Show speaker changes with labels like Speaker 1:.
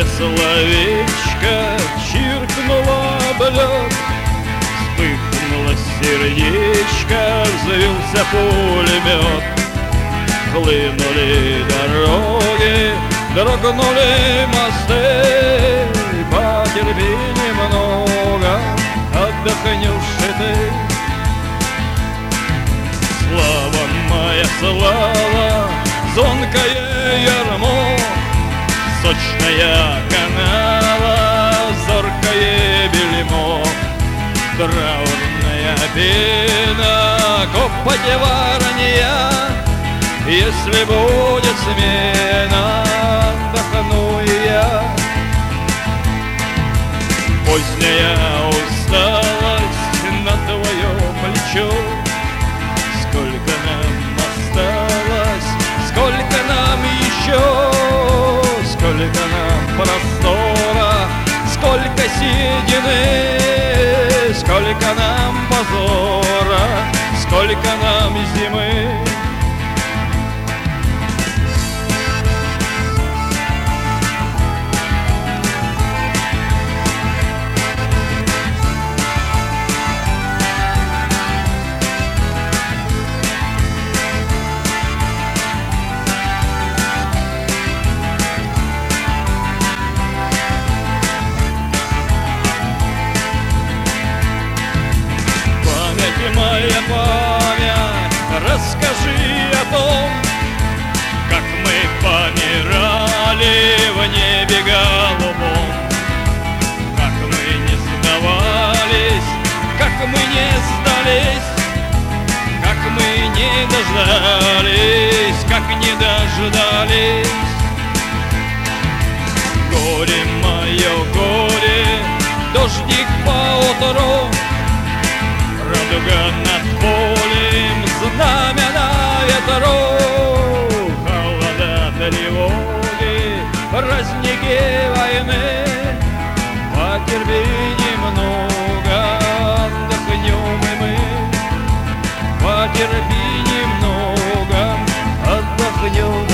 Speaker 1: словечко чиркнуло об лед, вспыхнуло сердечко, взвился пулемет. Хлынули дороги, дрогнули мосты, потерпи немного, отдохнешь и ты. Слава моя, слава, звонкое ярмо, сочная канава, зоркое бельмо, траурная пена, копоть воронья. Если будет смена, отдохну и я. Поздняя усталость на твое плечо. Сколько нам осталось, сколько нам еще, сколько нам простора, сколько седины, сколько нам позора, сколько нам зимы. Моя память, расскажи о том, как мы помирали в небе голубом, как мы не сдавались, как мы не сдались, как мы не дождались, как не дождались. Горе мое, горе, дождик поутру, радуга над полем, знамя на ветру, холода, тревоги, праздники войны. Потерпи немного, отдохнем и мы. Потерпи немного, отдохнем.